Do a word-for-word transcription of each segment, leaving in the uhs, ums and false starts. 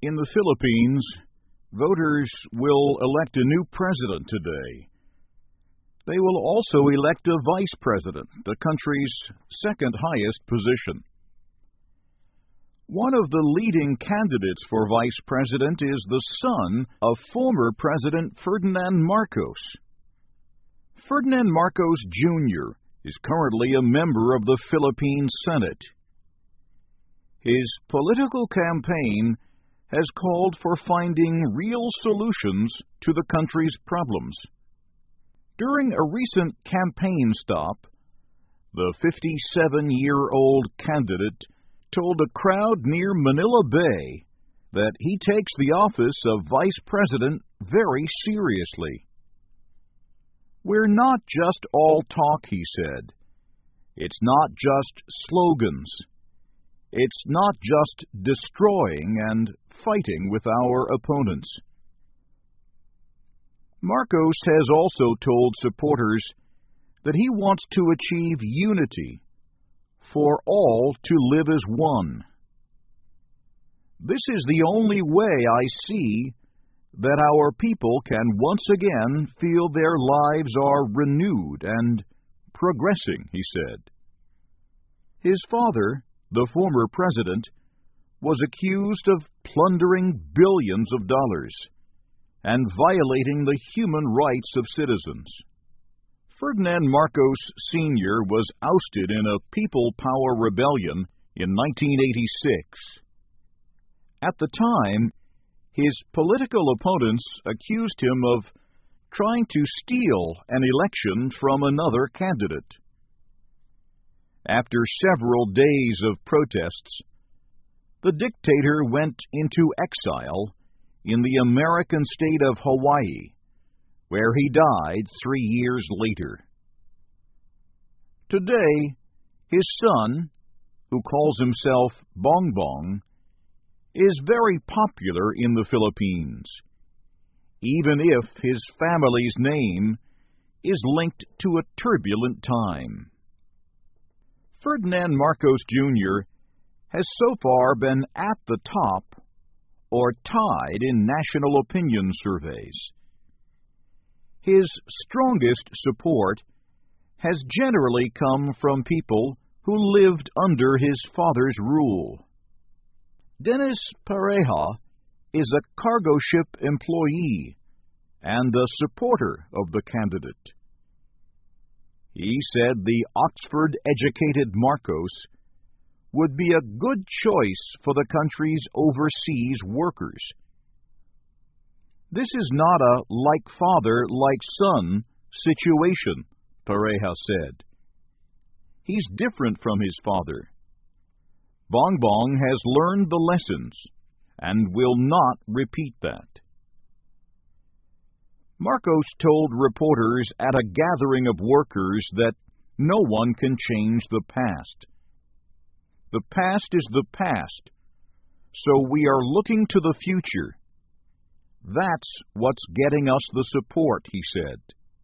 In the Philippines, voters will elect a new president today. They will also elect a vice president, the country's second highest position. One of the leading candidates for vice president is the son of former President Ferdinand Marcos. Ferdinand Marcos Junior is currently a member of the Philippine Senate. His political campaign has called for finding real solutions to the country's problems. During a recent campaign stop, the fifty-seven-year-old candidate told a crowd near Manila Bay that he takes the office of vice president very seriously. "We're not just all talk," he said. "It's not just slogans. It's not just destroying and fighting with our opponents." Marcos has also told supporters that he wants to achieve unity, for all to live as one. "This is the only way I see that our people can once again feel their lives are renewed and progressing," he said. His father, the former president, was accused of plundering billions of dollars and violating the human rights of citizens. Ferdinand Marcos Senior was ousted in a People Power rebellion in nineteen eighty-six. At the time, his political opponents accused him of trying to steal an election from another candidate. After several days of protests, the dictator went into exile in the American state of Hawaii, where he died three years later. Today, his son, who calls himself Bongbong, is very popular in the Philippines, even if his family's name is linked to a turbulent time. Ferdinand Marcos Junior has so far been at the top or tied in national opinion surveys. His strongest support has generally come from people who lived under his father's rule. Dennis Pareja is a cargo ship employee and a supporter of the candidate. He said the Oxford-educated Marcos would be a good choice for the country's overseas workers. "This is not a like-father, like-son situation," Pareja said. "He's different from his father. Bongbong has learned the lessons and will not repeat that." Marcos told reporters at a gathering of workers that no one can change the past. "The past is the past, so we are looking to the future. That's what's getting us the support," he said.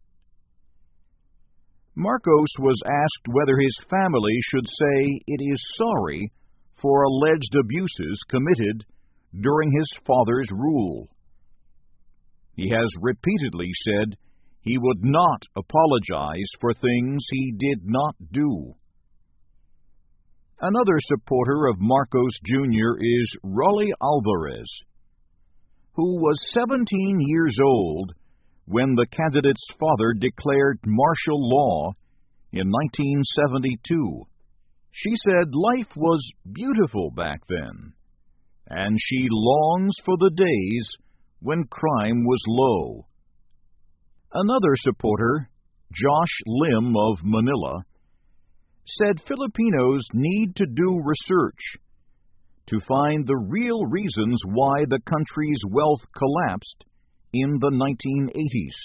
Marcos was asked whether his family should say it is sorry for alleged abuses committed during his father's rule. He has repeatedly said he would not apologize for things he did not do. Another supporter of Marcos Junior is Rolly Alvarez, who was seventeen years old when the candidate's father declared martial law in nineteen seventy-two. She said life was beautiful back then, and she longs for the days when crime was low. Another supporter, Josh Lim of Manila, said Filipinos need to do research to find the real reasons why the country's wealth collapsed in the nineteen eighties.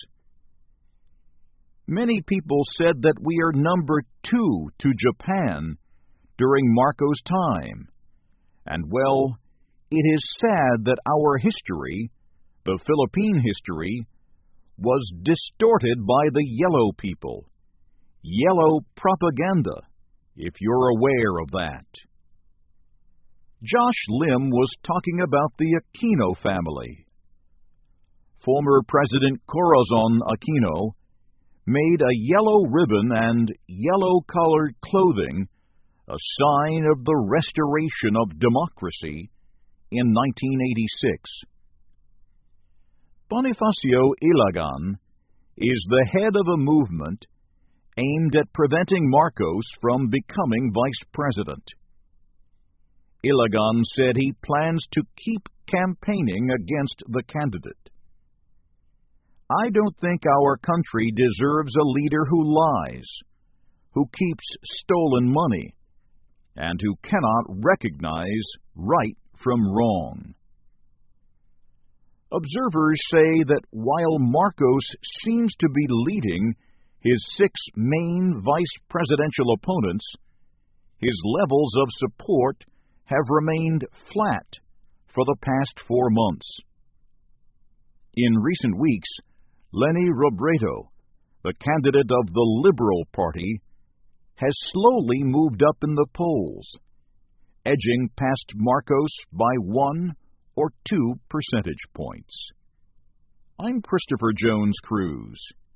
Many people said that we are number two to Japan during Marcos' time, and well, it is sad that our history, the Philippine history, was distorted by the yellow people. Yellow propaganda, if you're aware of that. Josh Lim was talking about the Aquino family. Former President Corazon Aquino made a yellow ribbon and yellow-colored clothing a sign of the restoration of democracy in nineteen eighty-six. Bonifacio Ilagan is the head of a movement aimed at preventing Marcos from becoming vice president. Ilagan said he plans to keep campaigning against the candidate. I don't think our country deserves a leader who lies, who keeps stolen money, and who cannot recognize right from wrong. Observers say that while Marcos seems to be leading his six main vice presidential opponents, his levels of support have remained flat for the past four months. In recent weeks, Leni Robredo, the candidate of the Liberal Party, has slowly moved up in the polls, edging past Marcos by one or two percentage points. I'm Christopher Jones Cruz.